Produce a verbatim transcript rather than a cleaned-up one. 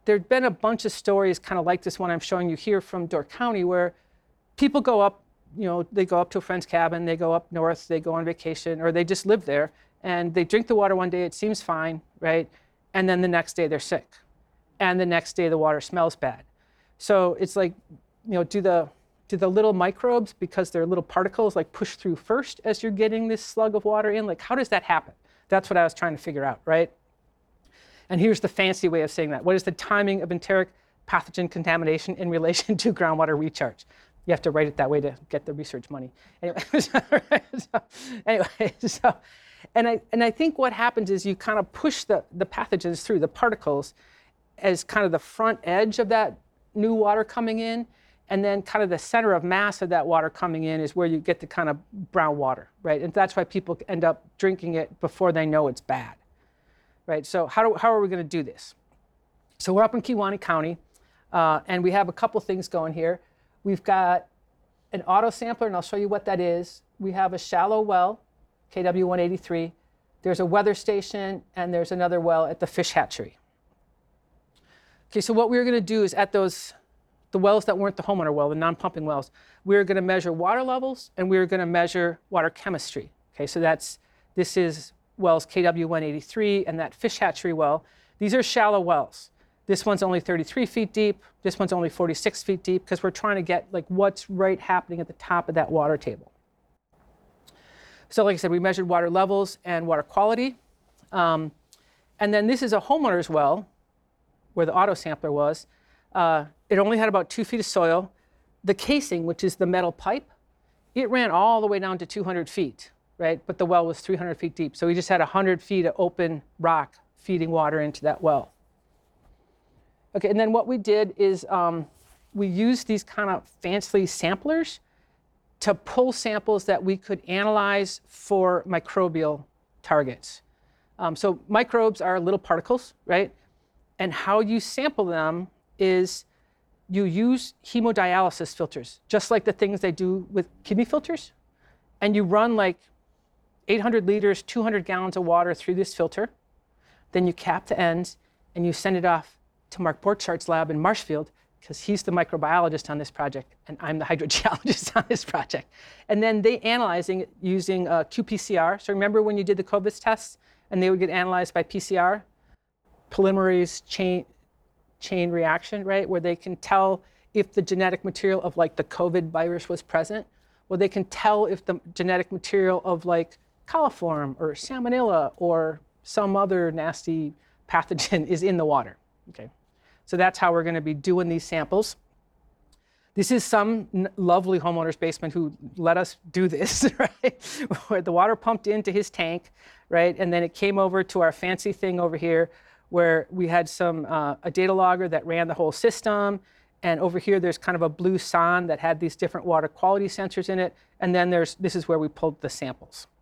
there'd been a bunch of stories kind of like this one I'm showing you here from Door County, where people go up, you know, they go up to a friend's cabin, they go up north, they go on vacation, or they just live there, and they drink the water one day, it seems fine, right? And then the next day they're sick. And the next day the water smells bad. So it's like, you know, do the, do the little microbes, because they're little particles, like push through first as you're getting this slug of water in? Like, how does that happen? That's what I was trying to figure out, right? And here's the fancy way of saying that. What is the timing of enteric pathogen contamination in relation to groundwater recharge? You have to write it that way to get the research money. Anyway, so, so, anyway, so and I and I think what happens is you kind of push the, the pathogens through, the particles, as kind of the front edge of that new water coming in, and then kind of the center of mass of that water coming in is where you get the kind of brown water, right? And that's why people end up drinking it before they know it's bad. Right, so how, do, how are we going to do this? So we're up in Kewaunee County, uh, and we have a couple things going here. We've got an auto sampler, and I'll show you what that is. We have a shallow well, K W one eighty-three. There's a weather station, and there's another well at the fish hatchery. Okay, so what we're going to do is at those, the wells that weren't the homeowner well, the non-pumping wells, we're going to measure water levels, and we're going to measure water chemistry. Okay, so that's, this is wells K W one eighty-three and that fish hatchery well. These are shallow wells. This one's only thirty-three feet deep. This one's only forty-six feet deep, because we're trying to get like what's right happening at the top of that water table. So like I said, we measured water levels and water quality. Um, and then this is a homeowner's well where the auto sampler was. Uh, it only had about two feet of soil. The casing, which is the metal pipe, it ran all the way down to two hundred feet. Right? But the well was three hundred feet deep. So we just had one hundred feet of open rock feeding water into that well. Okay, and then what we did is um, we used these kind of fancy samplers to pull samples that we could analyze for microbial targets. Um, so microbes are little particles, right? And how you sample them is you use hemodialysis filters, just like the things they do with kidney filters. And you run like eight hundred liters, two hundred gallons of water through this filter. Then you cap the ends and you send it off to Mark Borchart's lab in Marshfield, because he's the microbiologist on this project and I'm the hydrogeologist on this project. And then they analyzing it using uh, Q P C R. So remember when you did the COVID tests and they would get analyzed by P C R? Polymerase chain, chain reaction, right? Where they can tell if the genetic material of like the COVID virus was present. Well, they can tell if the genetic material of like coliform or salmonella or some other nasty pathogen is in the water. Okay, so that's how we're going to be doing these samples. This is some n- lovely homeowner's basement who let us do this, right? Where the water pumped into his tank, right? And then it came over to our fancy thing over here where we had some, uh, a data logger that ran the whole system. And over here, there's kind of a blue sonde that had these different water quality sensors in it. And then there's, this is where we pulled the samples.